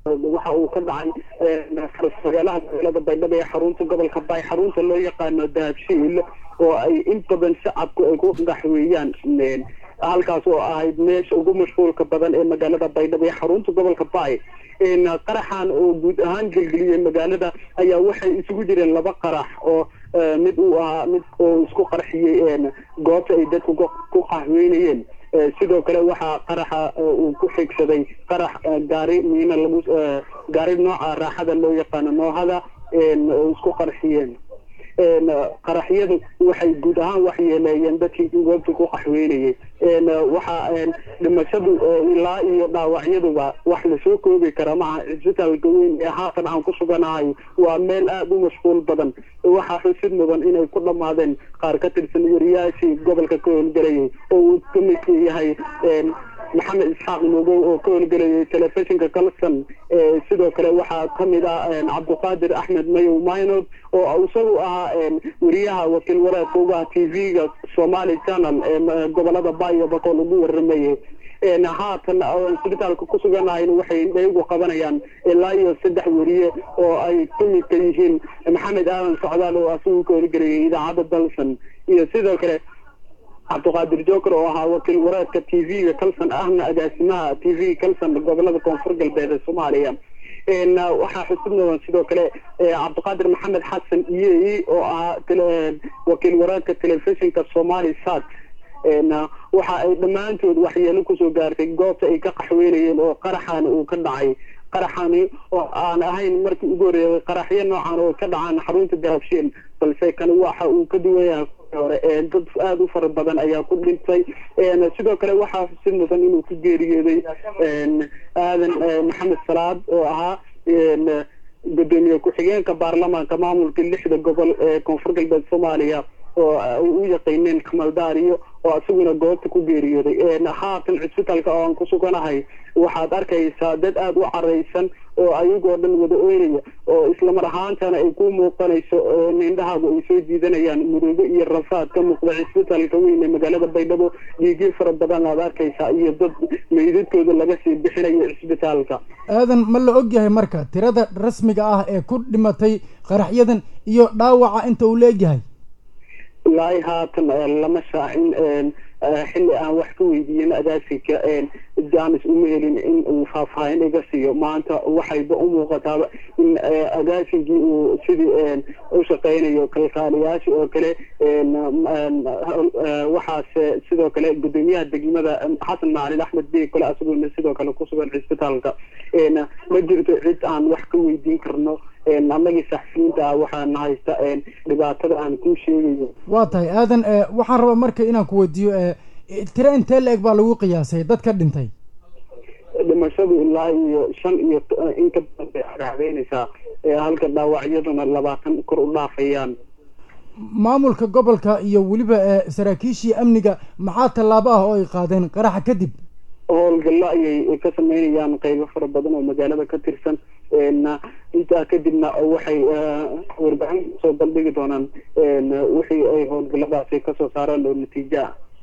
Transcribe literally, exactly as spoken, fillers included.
waxa uu ka dhacay magaalada magaalada Baydhabo ee xarunta gobolka Bay xarunta loo yaqaan Dahabshiil oo ay inta badan shacabku ay ku dhaxweeyaan halkaas oo ahayd meesha ugu mashquulka badan ee magaalada Baydhabo ee xarunta gobolka Bay in qaraxan oo guud ahaan galgaliyay magaalada ayaa waxay isugu jireen laba qarax oo mid uu ahaa mid oo isku qarxiyay goobta ay dadku ku qaxweynayeen sidoo kale waxa qaraxa uu ku xigsaday qarax gaari miina lagu gaari nooca raaxada loo yaqaan noohada oo isku qarxiyeen een qaraxyadu waxay guud ahaan wax yeelayeen dadkii goobta ku qaxweynayay een waxa een dhimashadu ilaa iyo dhaawacyaduba wax la soo koobi kara ma isbitaalka weyn ee haatan aan ku suganahay waa meel aad u mashquul badan waxa xusid mudan inay ku dhamaadeen qaar ka tirsan wariyaashii gobolka ka howlgalayay oo uu ka mid yahay een maxamed isxaaq nuugow oo ka howlgalayay telefishinka kalsan sidoo kale waxaa ka mid ah cabdiqaadir axmed mayow maynod oo isagu ahaa wariyaha wakiil waraadka uga T V-ga Somali Channel ee gobolada Bayo Bakool ugu waramayay een haatan isbitaalka ku suganahay waxay iyagu qabanayaan ilaa iyo saddex wariye oo ay ka mid yihiin maxamed aadan socdaal oo asugu ka howlgalayay idaacadda dalsan iyo sidoo kale cabdiqaadir joker oo ahaa wakiil waraadka T V-ga kalsan ahna agaasimaha T V kalsan gobolada koonfur galbeed ee Soomaaliya een waxa xusubnaa sidoo kale cabdiqaadir maxamed xasan iyay oo ah wakiil waraadka telefishinka Somali Sat een waxa ay dhamaantood waxyeelo ku soo gaartay goobta ay ka qaxweynayeen oo qaraxan uu ka dhacay qaraxani oo aan ahayn markii ugu horeeyay qaraxyo noocan oo ka dhacaan xarunta Dahabshiil balse kan waxa uu ka duwan yahay hore ee dad aad u fara badan ayaa ku dhintay een sidoo kale waxa xusid mudan inuu ku geeriyooday een aadan maxamed salaad oo ahaa een gudoomiye ku xigeenka baarlamaanka maamulka lixda gobol ee koonfur galbeed Soomaaliya oo uu yaqaaneen Kamal Daariyo oo asaguna goobta ku geeriyooday een haatan isbitaalka oo aan ku suganahay waxaad arkaysaa dad aad u careysan oo ayagoo dhan wada ooynaya oo isla mar ahaantana ay ku muuqanayso indhahaagu ay soo jiidanayaan murugo iyo rafaad ka muuqda isbitaalka weyn ee magaalada Baydhabo dhiigyo fara badan aad arkaysaa iyo dad meydadkooda laga sii bixinayo isbitaalka aadan ma la og yahay marka tirada rasmiga ah ee ku dhimatay qaraxyadan iyo dhaawaca inta uu leeyahay لا هاتن لما شاحن حلي أنا وحكي ويدينا أداسك جامس أميرين إن وفافهين إجاسيو ما أنت وحيد أمو قطع إن أداسك وسيدي وشقين يوكل خالياش وكله وحاس سيدو كله قدومية دقيمة حسن معلي أحمد بي كل أسبوع من سيدو كله كسبة الإسبتالك إن مجرد عد عن وحكي ويدين كرنو annagii saxfiinta waxaan haysta dhibaatada aan ku sheegayo waa tahay aadan waxaan rabaa marka inaan ku weydiiyo tira intee la eg baa lagu qiyaasay dadka dhintay dhimashadu ilaa iyo shan iyo in ka badan bay xaraacdeynaysaa halka dhaawacyaduna labaatan kor u dhaafayaan maamulka gobolka iyo weliba saraakiishii amniga maxaa tallaabo ah oo ay qaadeen qaraxa kadib howlgallo ayay ka sameynayaan qaybo fara badan oo magaalada ka tirsan intaa kadibna waxay warbixin soo bandhigi doonaan wixii ay howlgalladaasi ka soo saaraan oo natiijo ah